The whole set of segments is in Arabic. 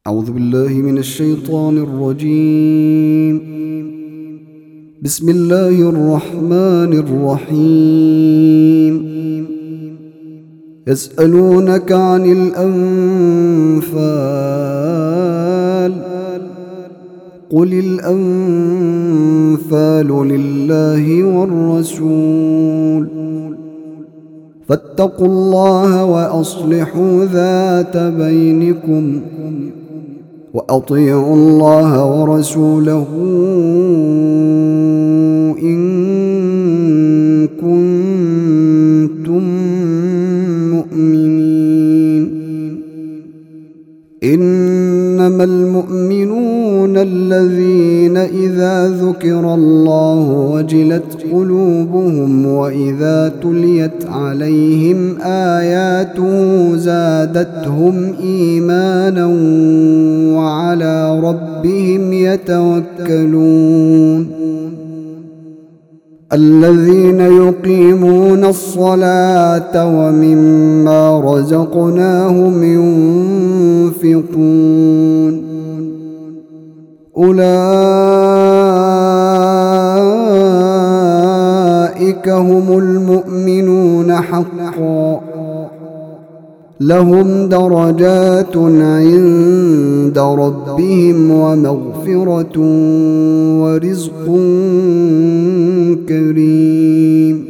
أعوذ بالله من الشيطان الرجيم. بسم الله الرحمن الرحيم. يسألونك عن الأنفال قل الأنفال لله والرسول فاتقوا الله وأصلحوا ذات بينكم وأطيعوا الله ورسوله إن كنتم مؤمنين. إنما المؤمنون الذين إذا ذكر الله وجلت قلوبهم وإذا تليت عليهم آياته زادتهم إيمانا وعلى ربهم يتوكلون. الذين يقيمون الصلاة ومما رزقناهم ينفقون أولئك هم المؤمنون حقا لهم درجات عند ربهم ومغفرة ورزق كريم.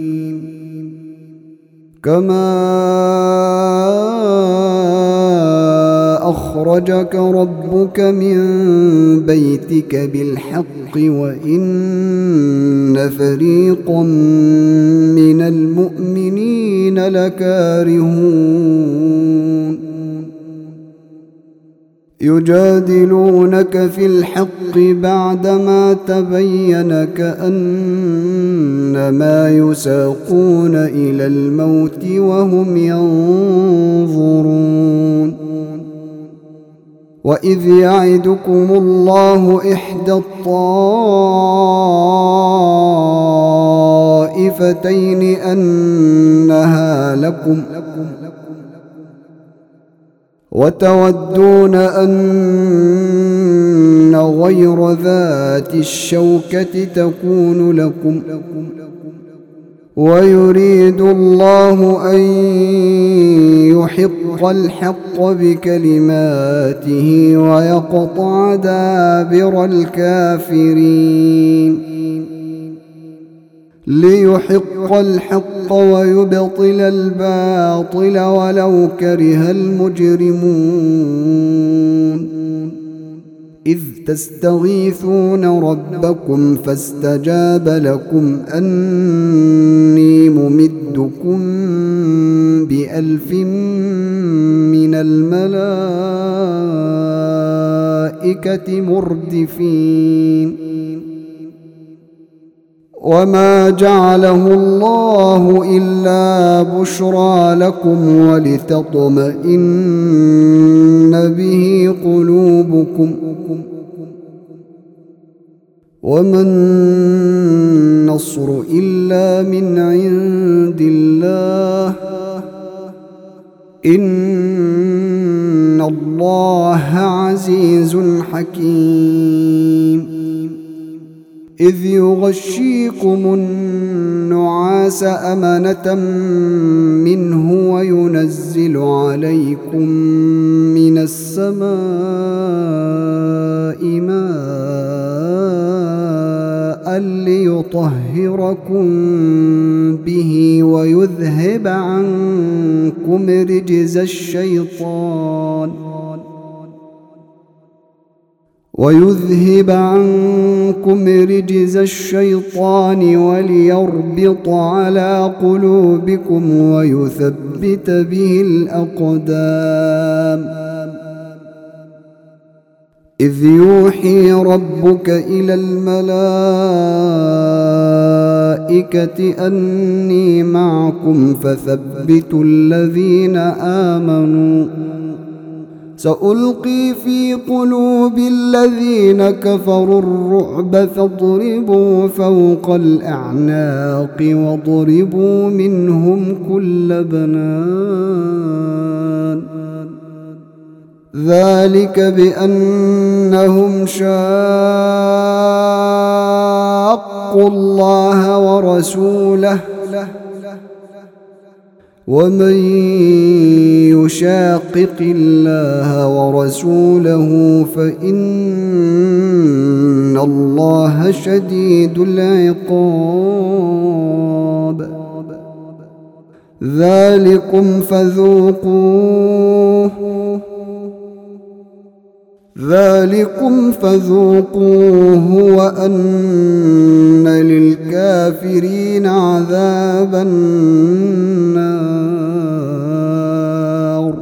كما أخرجك ربك من بيتك بالحق وإن فريقا من المؤمنين لكارهون. يجادلونك في الحق بعدما تبين كأنما يساقون إلى الموت وهم ينظرون. وإذ يعدكم الله إحدى الطائفتين أنها لكم وتودون أن غير ذات الشوكة تكون لكم ويريد الله أن يحق الحق بكلماته ويقطع دابر الكافرين. ليحق الحق ويبطل الباطل ولو كره المجرمون. إذ تستغيثون ربكم فاستجاب لكم أني ممدكم ب1000 من الملائكة مردفين. وما جعله الله إلا بشرى لكم ولتطمئن به قلوبكم وما النصر إلا من عند الله إن الله عزيز حكيم. إذ يغشيكم النعاس أمنة منه وينزل عليكم من السماء ماء ليطهركم به ويذهب عنكم رجز الشيطان وليربط على قلوبكم ويثبت به الأقدام. إذ يوحي ربك إلى الملائكة أني معكم فثبتوا الذين آمنوا سألقي في قلوب الذين كفروا الرعب فاضربوا فوق الأعناق واضربوا منهم كل بنان ذلك بأنهم شاقوا الله ورسوله ومن يشاقق الله ورسوله فإن الله شديد العقاب ذلكم فذوقوه وأن للكافرين عذاب النار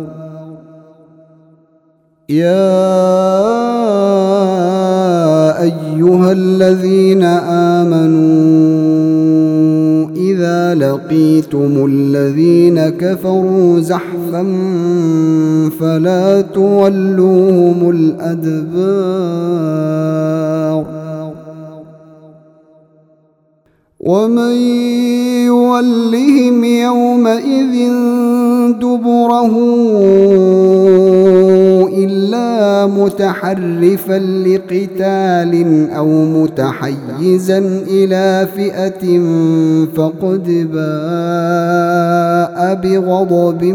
يا أيها الذين آمنوا إذا لقيتم الذين كفروا زحفا فلا تولوهم الأدبار ومن يولهم يومئذ دبره إلا متحرفا لقتال أو متحيزا إلى فئة فقد باء بغضب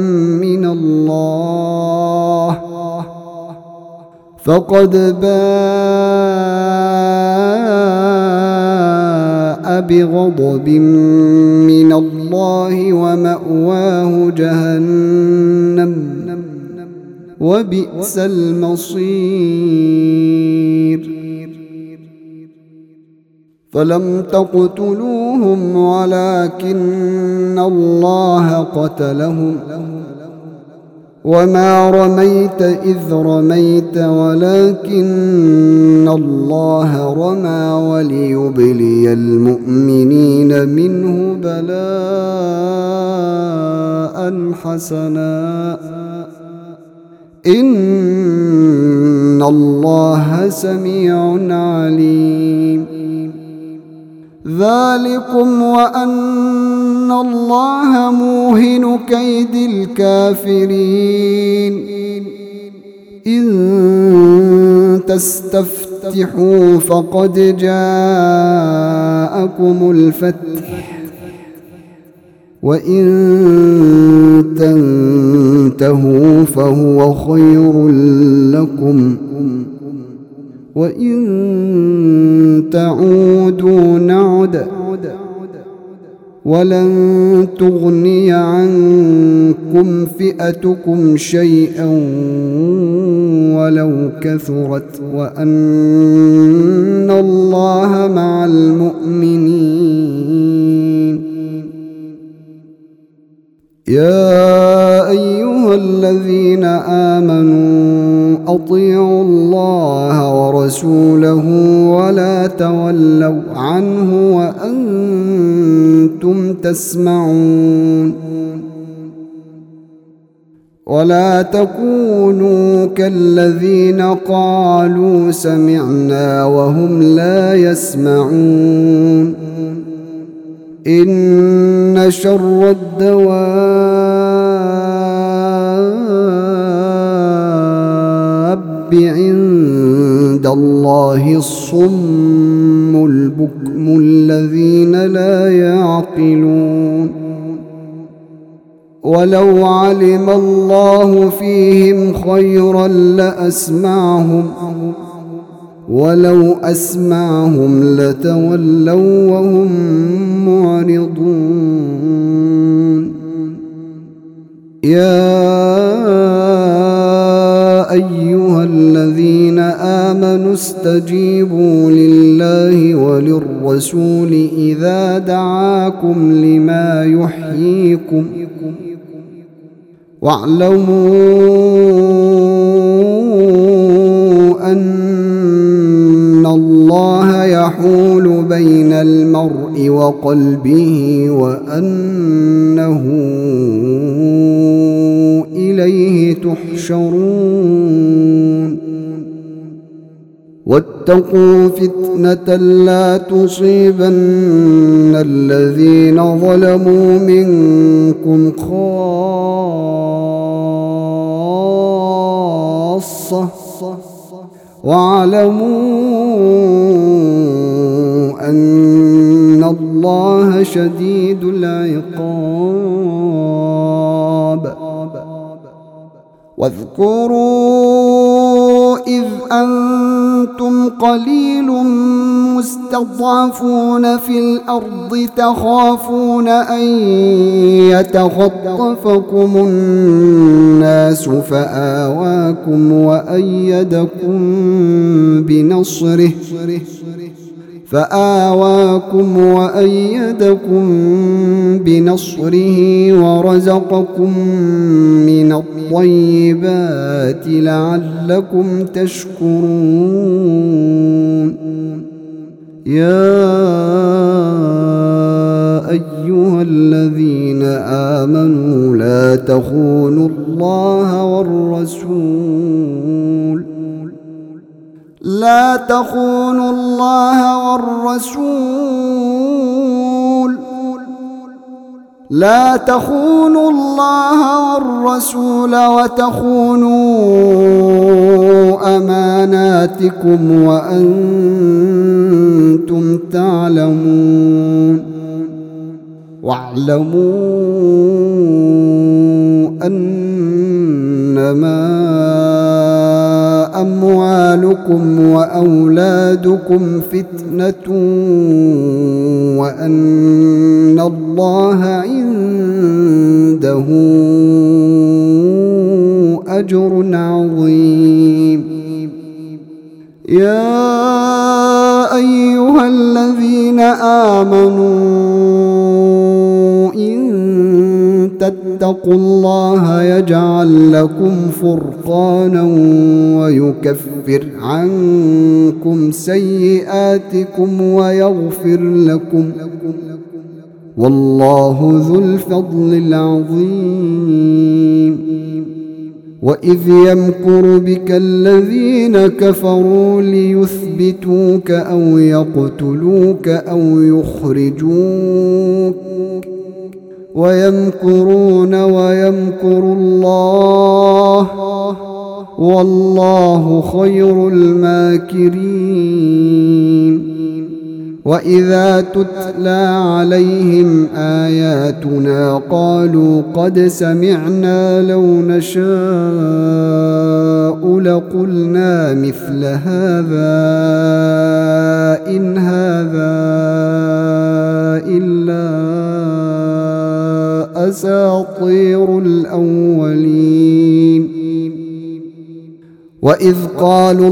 من الله ومأواه جهنم وبئس المصير فلم تقتلوهم ولكن الله قتلهم وما رميت إذ رميت ولكن الله رمى وليبلي المؤمنين منه بلاء حسنا إن الله سميع عليم ذلكم وأن الله موهن كيد الكافرين إن تستفتحوا فقد جاءكم الفتح وإن تنتهوا فهو خير لكم وإن تعودوا نعد ولن تغني عنكم فئتكم شيئا ولو كثرت وأن الله مع المؤمنين يا أيها الذين آمنوا أطيعوا الله ورسوله ولا تولوا عنه وأنتم تسمعون ولا تكونوا كالذين قالوا سمعنا وهم لا يسمعون إن شر الدواب عند الله الصم البكم الذين لا يعقلون ولو علم الله فيهم خيرا لأسمعهم ولو أسمعهم لتولوا وهم معرضون يا أيها الذين آمنوا استجيبوا لله وللرسول إذا دعاكم لما يحييكم واعلموا أن الله يحول بين المرء وقلبه وأنه إليه تحشرون واتقوا فتنة لا تصيبن الذين ظلموا منكم خاصة خاصة واعلموا أن الله شديد العقاب. واذكروا إذ أنتم قليل مستضعفون في الأرض تخافون أن يتخطفكم الناس فآواكم وأيدكم بنصره ورزقكم من الطيبات لعلكم تشكرون. يا أيها الذين آمنوا لا تخونوا الله والرسول وتخونوا أماناتكم وأنتم تعلمون. واعلموا أنما أموالكم وأولادكم فتنة وأن الله عنده أجر عظيم. يا أيها الذين آمنوا إن تتقوا الله يجعل لكم فرقانا ويكفر عنكم سيئاتكم ويغفر لكم، والله ذو الفضل العظيم. وإذ يمكر بك الذين كفروا ليثبتوك أو يقتلوك أو يخرجوك ويمكرون ويمكر الله والله خير الماكرين. وإذا تتلى عليهم آياتنا قالوا قد سمعنا لو نشاء لقلنا مثل هذا إن هذا إلا أساطير الأولين. وإذ قالوا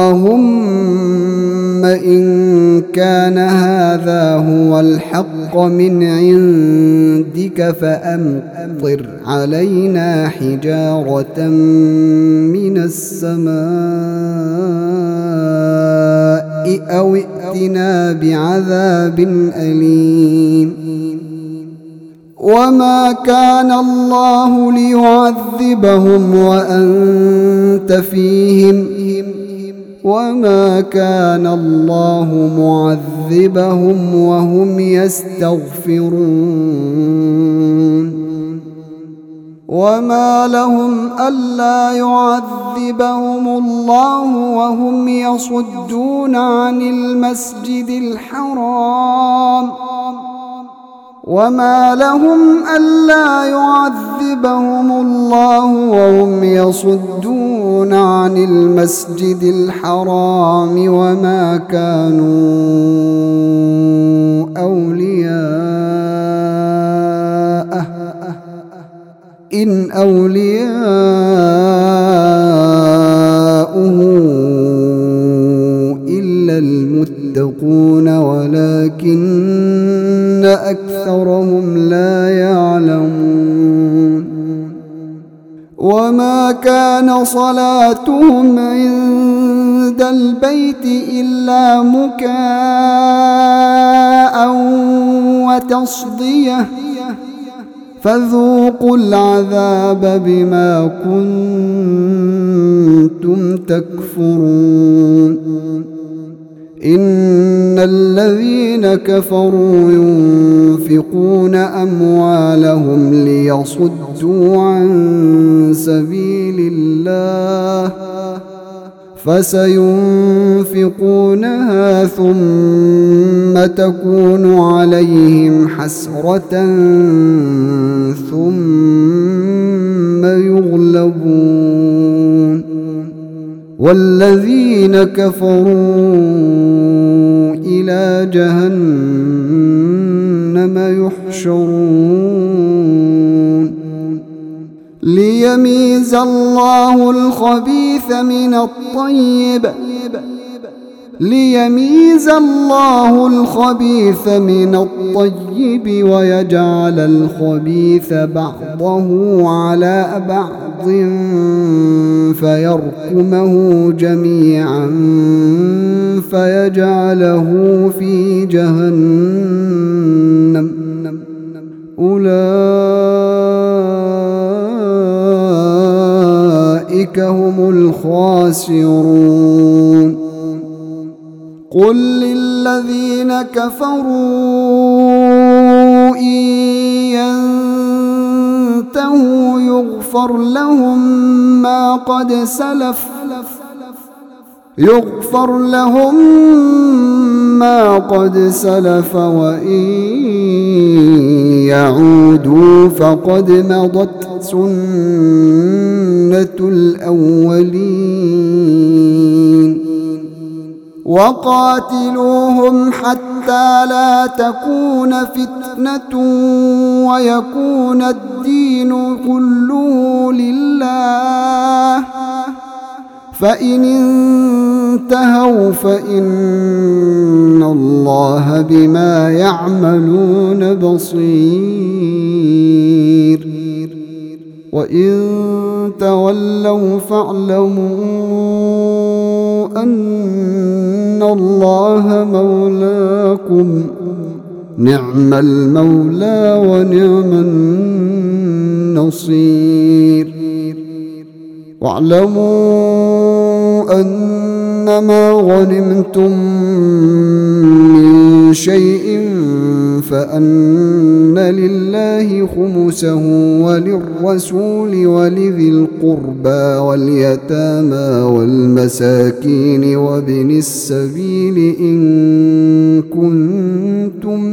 اللهم إن كان هذا هو الحق من عندك فأمطر علينا حجارة من السماء أو ائتنا بعذاب أليم. وما كان الله ليعذبهم وأنت فيهم وما كان الله معذبهم وهم يستغفرون. وما لهم ألا يعذبهم الله وهم يصدون عن المسجد الحرام وما لهم ألا يعذبهم الله وهم يصدون عن المسجد الحرام وما كانوا أولياءه إن أولياؤه إلا المتقون ولكن أكثرهم لا يعلمون. وما كان صلاتهم عند البيت إلا مكاء وتصدية فذوقوا العذاب بما كنتم تكفرون. إن الذين كفروا ينفقون أموالهم ليصدوا عن سبيل الله فسينفقونها ثم تكون عليهم حسرة ثم يغلبون والذين كفروا إلى جهنم يحشرون ليميز الله الخبيث من الطيب ويجعل الخبيث بعضه على بعض فيركمه جميعا فيجعله في جهنم أولئك هم الخاسرون قل للذين كفروا إن ينتهوا يغفر لهم ما قد سلف وإن يعودوا فقد مضت سنة الأولين وقاتلوهم حتى لا تكون فتنة ويكون الدين كله لله فإن انتهوا فإن الله بما يعملون بصير وإن تولوا فاعلموا أن الله مولاكم نعم المولى ونعم النصير واعلموا أنما غنمتم من شيء فأن لله خمسه وللرسول ولذي القربى واليتامى والمساكين وابن السبيل إن كنتم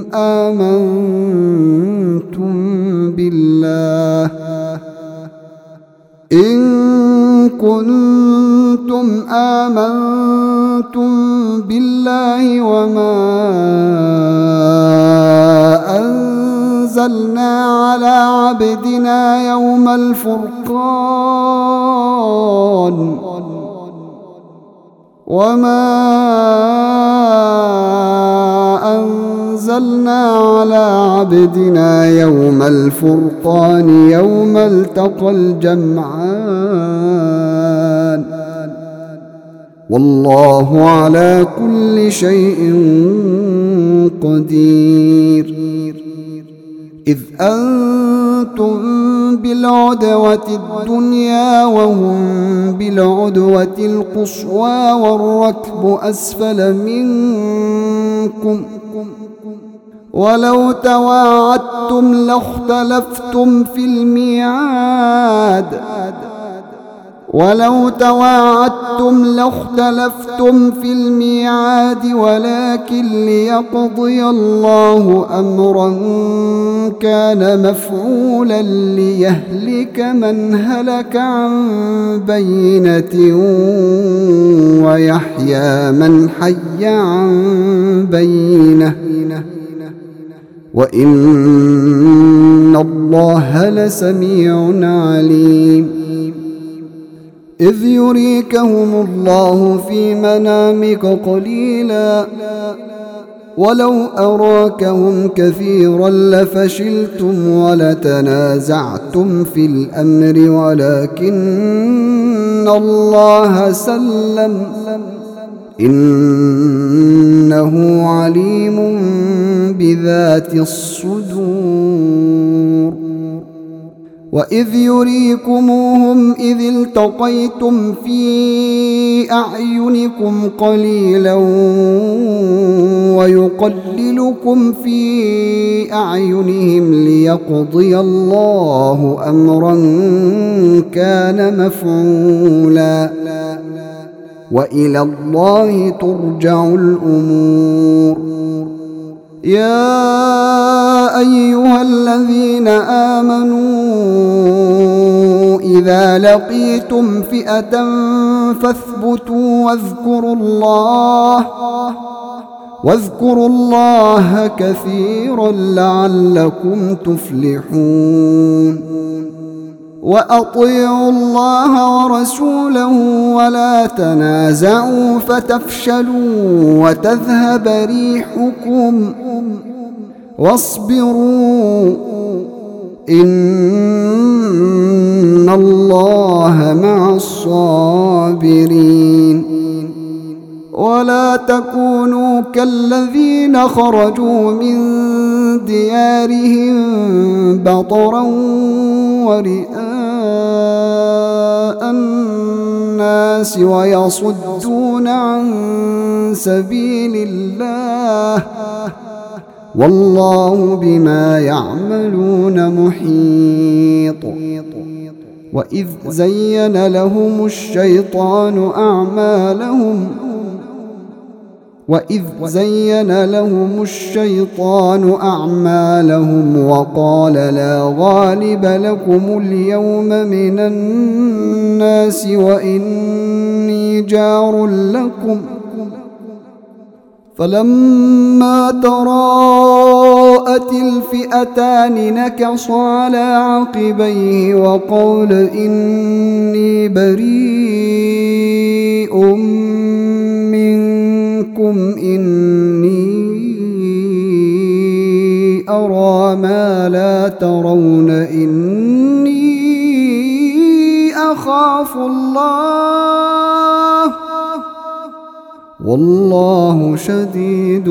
آمنتم بالله وما أنزلنا على عبدنا يوم الفرقان يوم التقى الجمعان والله على كل شيء قدير إذ أنتم بالعدوة الدنيا وهم بالعدوة القصوى والركب أسفل منكم ولو تواعدتم لاختلفتم في الميعاد ولكن ليقضي الله أمرا كان مفعولا ليهلك من هلك عن بينة ويحيى من حي عن بينة وإن الله لسميع عليم إذ يريكهم الله في منامك قليلا ولو أراكهم كثيرا لفشلتم ولتنازعتم في الأمر ولكن الله سلم إنه عليم بذات الصدور وإذ يريكموهم إذ التقيتم في أعينكم قليلا ويقللكم في أعينهم ليقضي الله أمرا كان مفعولا وإلى الله ترجع الأمور. يا أيها الذين آمنوا إذا لقيتم فئة فاثبتوا واذكروا الله كثيرا لعلكم تفلحون. وأطيعوا الله ورسوله ولا تنازعوا فتفشلوا وتذهب ريحكم واصبروا إن الله مع الصابرين. ولا تكونوا كالذين خرجوا من ديارهم بطرا ورئاء الناس ويصدون عن سبيل الله والله بما يعملون محيط. وإذ زين لهم الشيطان أعمالهم وقال لا غالب لكم اليوم من الناس وإني جار لكم فلما تراءت الفئتان نكص على عقبيه وقال إني بريء منكم إني أرى ما لا ترون إني أخاف الله والله شديد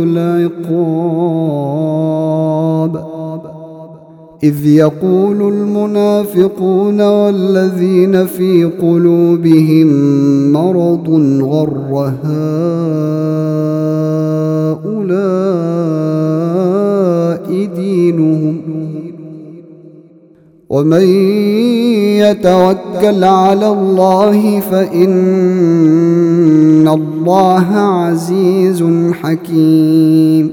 العقاب. إذ يقول المنافقون والذين في قلوبهم مرض غر هؤلاء دينهم ومن يتوكل على الله فإن الله عزيز حكيم.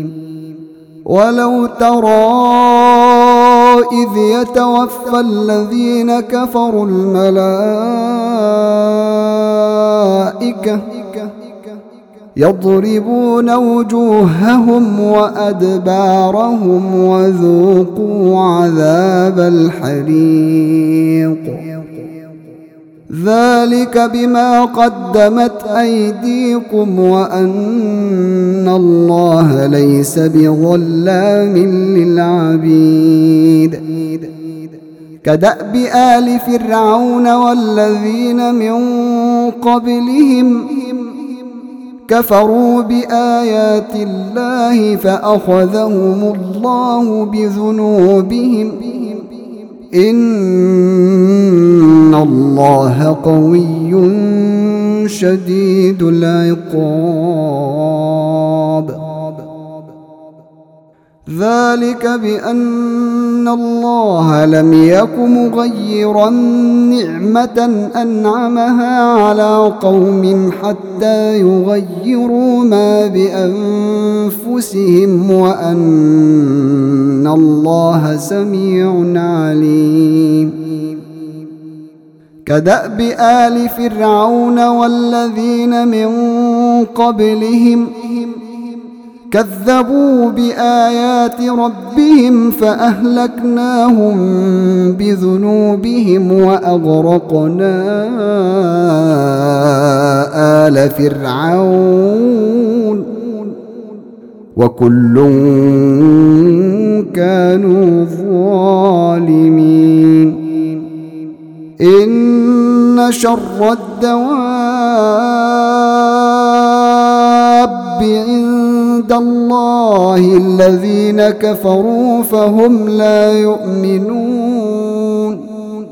ولو ترى إذ يتوفى الذين كفروا الملائكة يضربون وجوههم وأدبارهم وذوقوا عذاب الحريق ذلك بما قدمت أيديكم وأن الله ليس بظلام للعبيد. كدأب آل فرعون والذين من قبلهم كفروا بآيات الله فأخذهم الله بذنوبهم إن الله قوي شديد العقاب. ذلك بأن الله لم يك مغيرا نعمة أنعمها على قوم حتى يغيروا ما بأنفسهم وأن الله سميع عليم. كدأب آل فرعون والذين من قبلهم كذبوا بآيات ربهم فأهلكناهم بذنوبهم وأغرقنا آل فرعون وكل كانوا ظالمين. إن شر الدواب عند الله الذين كفروا فهم لا يؤمنون.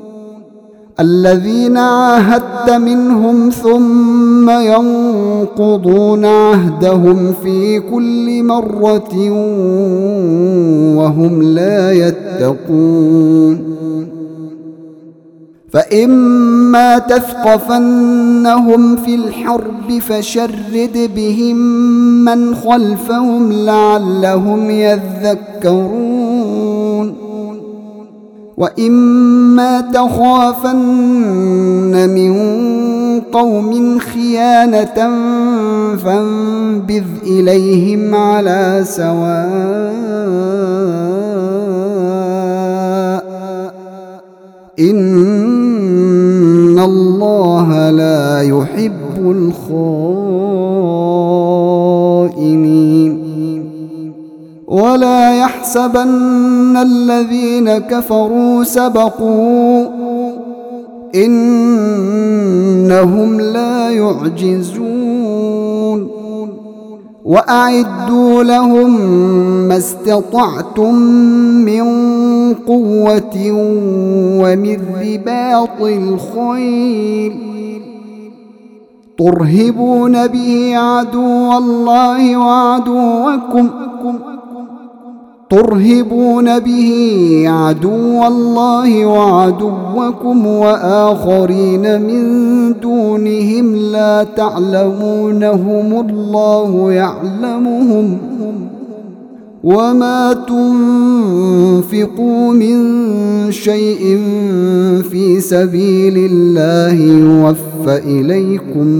الذين عاهدت منهم ثم ينقضون عهدهم في كل مرة وهم لا يتقون. فإما تثقفنهم في الحرب فشرد بهم من خلفهم لعلهم يذكرون وإما تخافن من قوم خيانة فانبذ إليهم على سواء إن الله لا يحب الخائنين ولا يحسبن الذين كفروا سبقوا إنهم لا يعجزون وأعدوا لهم ما استطعتم من قوة ومن رباط الخيل ترهبون به عدو الله وعدوكم وآخرين من دونهم لا تعلمونهم الله يعلمهم وما تنفقوا من شيء في سبيل الله يوفى إليكم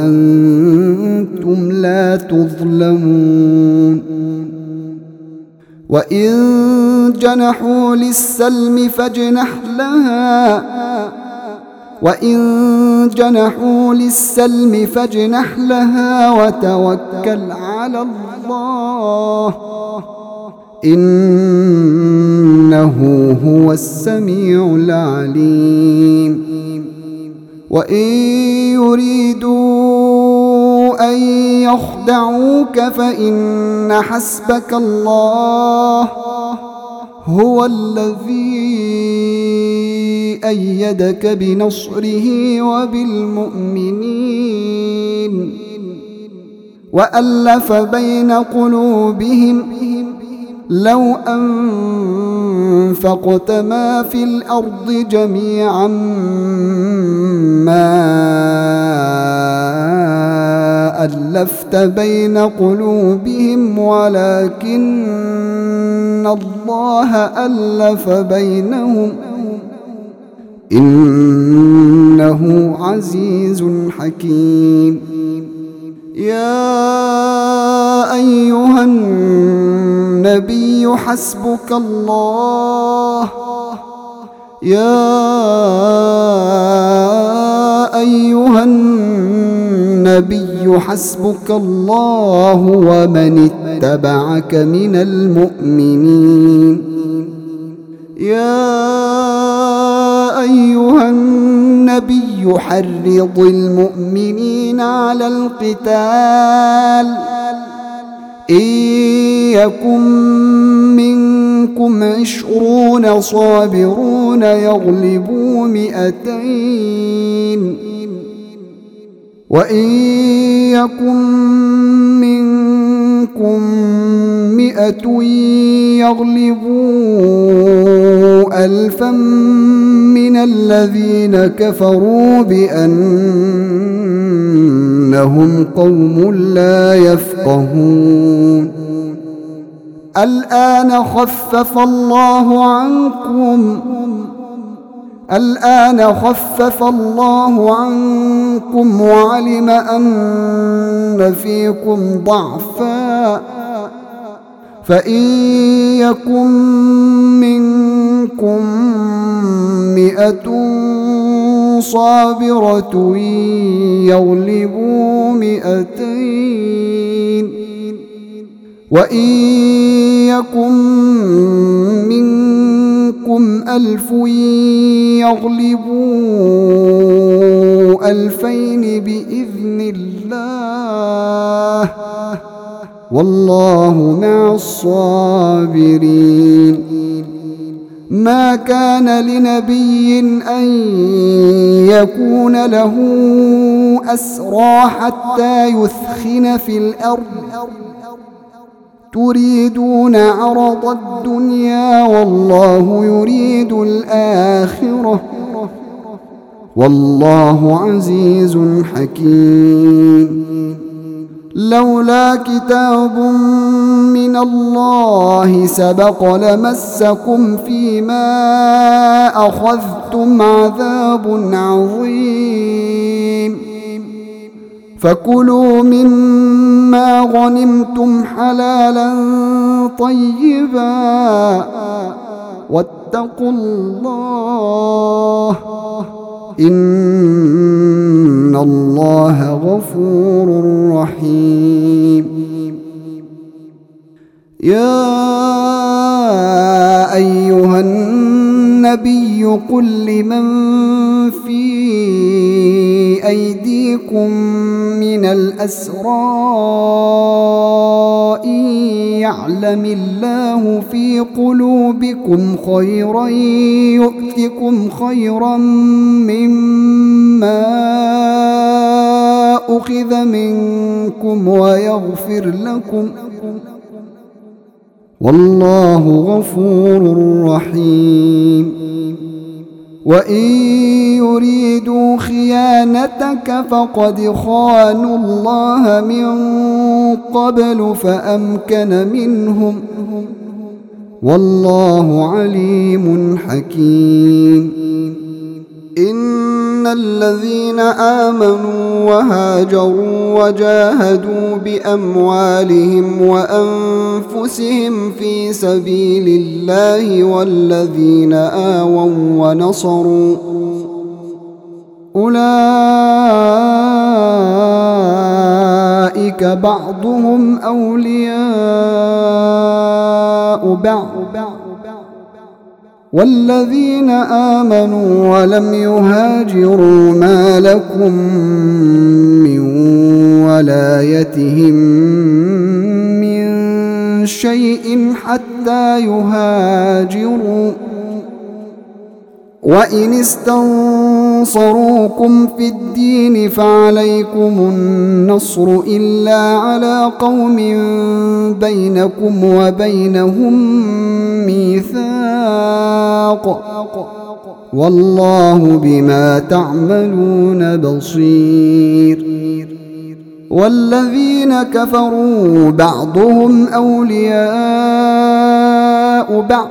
وأنتم لا تظلمون وإن جنحوا للسلم فاجنح لها وتوكل على الله إنه هو السميع العليم وإن يريدوا أن يخدعوك فإن حسبك الله هو الذي أيدك بنصره وبالمؤمنين وألف بين قلوبهم لو أنفقت ما في الأرض جميعا ما ألفت بين قلوبهم ولكن الله ألف بينهم إنه عزيز حكيم يا أيها النبي حسبك الله ومن اتبعك من المؤمنين يا أيها النبي حرض المؤمنين على القتال إن يكن منكم 20 صابرون يغلبوا 200 وإن يكن منكم 100 يغلبوا 1000 من الذين كفروا بأنهم قوم لا يفقهون الآن خفف الله عنكم وعلم أن فيكم ضعفا فإن يكن منكم 100 صابرة يغلبوا 200 وإن يكن منكم 1000 يغلبوا 2000 بإذن الله والله مع الصابرين ما كان لنبي أن يكون له أسرى حتى يثخن في الأرض تريدون عرض الدنيا والله يريد الآخرة والله عزيز حكيم. لولا كتاب من الله سبق لمسكم فيما أخذتم عذاب عظيم. فكلوا مما غنمتم حلالا طيبا واتقوا الله إن الله غفور رحيم. يا أيها النبي قل لمن في أيديكم من الأسرى إن يعلم الله في قلوبكم خيرا يؤتكم خيرا مما أخذ منكم ويغفر لكم والله غفور رحيم. وإن يريدوا خيانتك فقد خانوا الله من قبل فأمكن منهم والله عليم حكيم. إن الذين آمنوا وهاجروا وجاهدوا بأموالهم وأنفسهم في سبيل الله والذين آووا ونصروا أولئك بعضهم أولياء بعض والذين آمنوا ولم يهاجروا ما لكم من ولايتهم من شيء حتى يهاجروا. وإن استنصروكم في الدين فعليكم النصر إلا على قوم بينكم وبينهم ميثاق والله بما تعملون بصير. والذين كفروا بعضهم أولياء بعض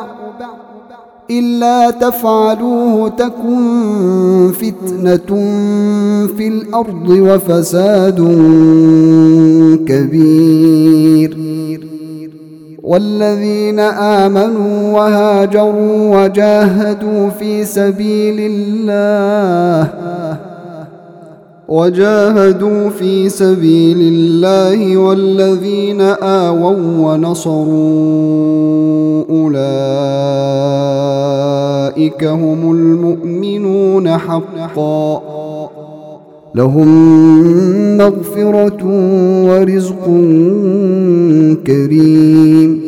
إلا تفعلوه تكن فتنة في الأرض وفساد كبير. والذين آمنوا وهاجروا وجاهدوا في سبيل الله والذين آووا ونصروا أولئك هم المؤمنون حقا لهم مغفرة ورزق كريم.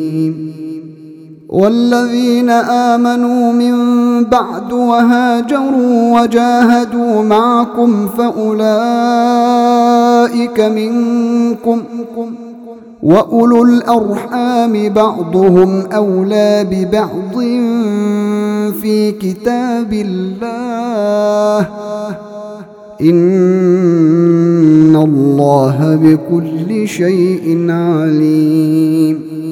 والذين آمنوا من بعد وهاجروا وجاهدوا معكم فأولئك منكم وأولو الأرحام بعضهم أولى ببعض في كتاب الله إن الله بكل شيء عليم.